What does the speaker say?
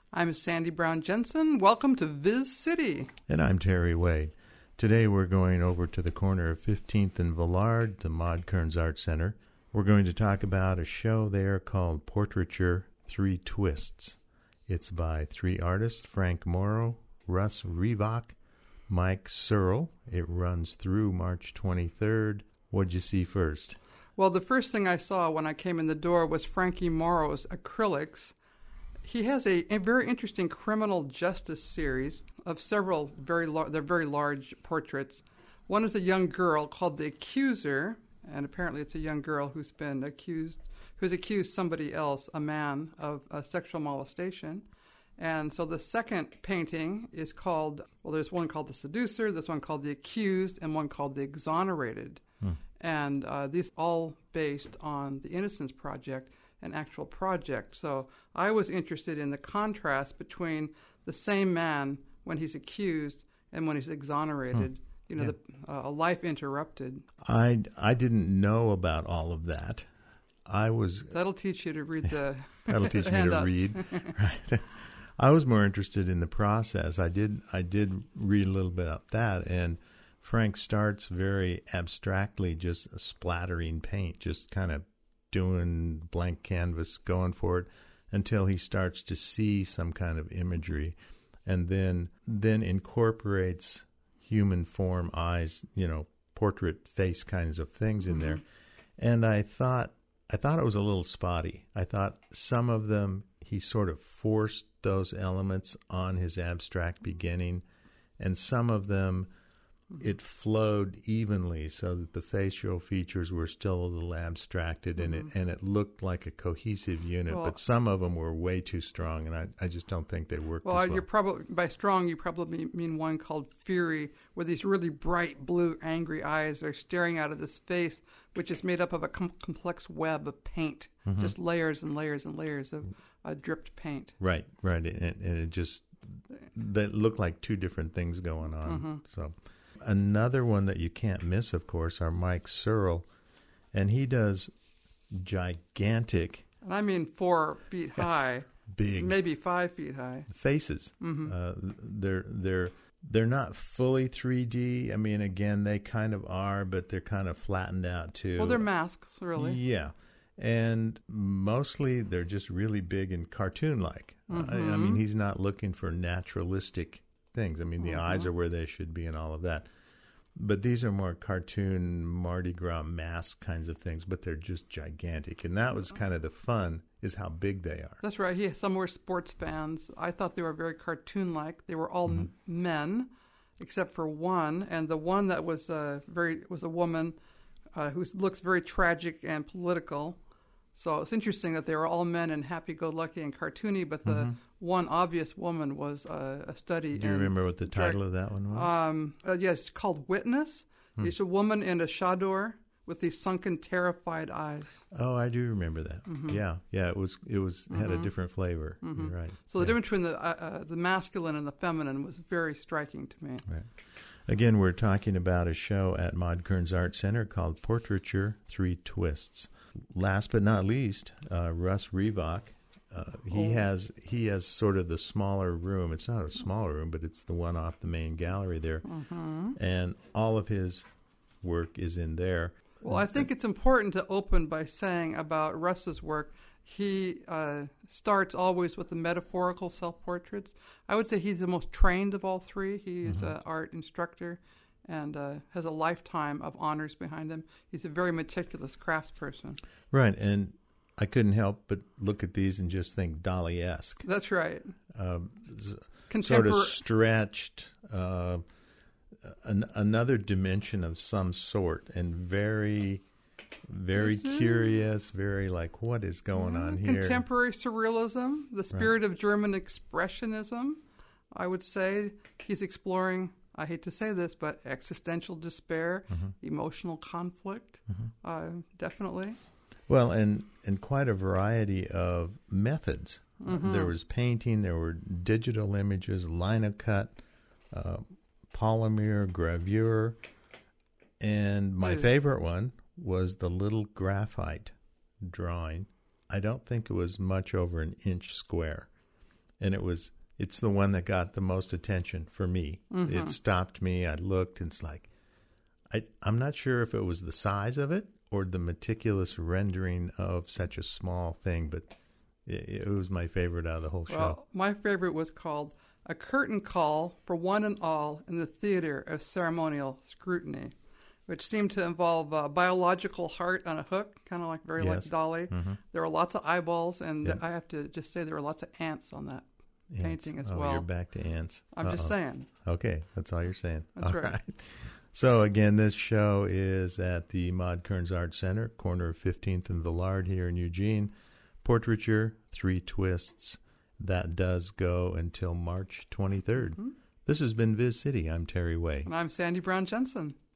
I'm Sandy Brown Jensen. Welcome to Viz City. And I'm Terry Wade. Today we're going over to the corner of 15th and Villard, the Maud Kearns Art Center. We're going to talk about a show there called Portraiture 3 Twists. It's by 3 artists, Frank Morrow, Russ Revok, Mike Searle. It runs through March 23rd. What'd you see first? Well, the first thing I saw when I came in the door was Frankie Morrow's acrylics. He has a very interesting criminal justice series of several very large portraits. One is a young girl called The Accuser, and apparently it's a young girl who's accused somebody else, a man, of sexual molestation. And so the second painting is called, well, there's one called The Seducer, this one called The Accused, and one called The Exonerated. And these all based on the Innocence Project, an actual project. So I was interested in the contrast between the same man when he's accused and when he's exonerated. A life interrupted. I didn't know about all of that. That'll teach you to read the That'll teach me to read. Right. I was more interested in the process. I did read a little bit about that, and Frank starts very abstractly, just splattering paint, just kind of doing blank canvas, going for it, until he starts to see some kind of imagery, and then incorporates human form, eyes, portrait face kinds of things in there. And I thought it was a little spotty. I thought some of them he sort of forced those elements on his abstract beginning, and some of them it flowed evenly so that the facial features were still a little abstracted, and it looked like a cohesive unit. Well, but some of them were way too strong, and I just don't think they worked. Well, you're probably by strong. You probably mean one called Fury, where these really bright blue, angry eyes are staring out of this face, which is made up of a complex web of paint, just layers and layers and layers of dripped paint. Right, and it just that looked like two different things going on. So. Another one that you can't miss, of course, are Mike Searle, and he does gigantic. And I mean 4 feet high, big, maybe 5 feet high faces. They're not fully 3D. I mean, again, they kind of are, but they're kind of flattened out too. Well, they're masks, really. Yeah, and mostly they're just really big and cartoon-like. I mean, he's not looking for naturalistic things. I mean, the eyes are where they should be and all of that. But these are more cartoon, Mardi Gras mask kinds of things, but they're just gigantic. And that was kind of the fun, is how big they are. That's right. Some were sports fans. I thought they were very cartoon-like. They were all men, except for one. And the one that was was a woman who looks very tragic and political. So it's interesting that they were all men and happy-go-lucky and cartoony, but the one obvious woman was a study. Do you remember what the title of that one was? Yes, it's called Witness. It's a woman in a chador with these sunken, terrified eyes. Oh, I do remember that. Yeah, it was had a different flavor. You're right. So the difference between the masculine and the feminine was very striking to me. Right. Again, we're talking about a show at Maud Kearns Art Center called Portraiture 3 Twists. Last but not least, Russ Revok. He has sort of the smaller room. It's not a smaller room, but it's the one off the main gallery there. And all of his work is in there. Well, I think it's important to open by saying about Russ's work, he starts always with the metaphorical self-portraits. I would say he's the most trained of all three. He is an art instructor and has a lifetime of honors behind him. He's a very meticulous craftsperson. Right, and I couldn't help but look at these and just think Dali-esque. That's right. Sort of stretched, another dimension of some sort, and very, very curious, very like, what is going on here? Contemporary surrealism, the spirit of German expressionism, I would say. He's exploring, I hate to say this, but existential despair, emotional conflict, definitely. Well, and quite a variety of methods. There was painting, there were digital images, linocut, polymer, gravure, and my favorite one was the little graphite drawing. I don't think it was much over an inch square. and it's the one that got the most attention for me. Mm-hmm. It stopped me. I looked, and it's like, I'm not sure if it was the size of it or the meticulous rendering of such a small thing, but it was my favorite out of the whole show. Well, my favorite was called A Curtain Call for One and All in the Theater of Ceremonial Scrutiny, which seemed to involve a biological heart on a hook, kind of like like Dolly. Mm-hmm. There were lots of eyeballs, and I have to just say there were lots of ants on that painting as well. You're back to ants. I'm just saying. Okay, that's all you're saying. That's all right. So, again, this show is at the Maude Kearns Art Center, corner of 15th and Villard here in Eugene. Portraiture, 3 twists. That does go until March 23rd. Mm-hmm. This has been Viz City. I'm Terry Way. And I'm Sandy Brown Jensen.